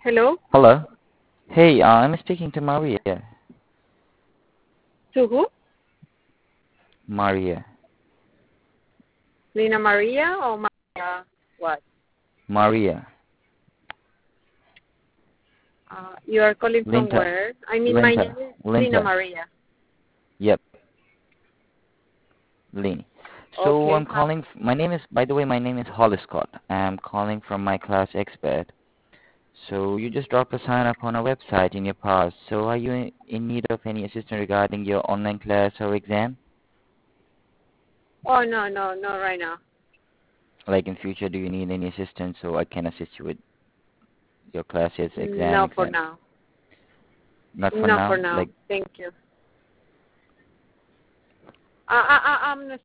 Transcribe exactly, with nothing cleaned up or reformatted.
Hello? Hello. Hey, uh, I'm speaking to Maria. To who? Maria. Lina Maria or Maria what? Maria. Uh, you are calling from Linta. where? I mean, my name Linta. is Lina Linta. Maria. Yep. Lini. So Okay. I'm Huh? calling. F- my name is, by the way, my name is Holly Scott. I'm calling from my class expert. So you just dropped a sign up on our website in your past. So are you in, in need of any assistance regarding your online class or exam? Oh, no, no, no, right now. Like in future, do you need any assistance so I can assist you with your classes, exam, No, for exams? now. Not for No, for now. now. Like Thank you. I, I, I- I'm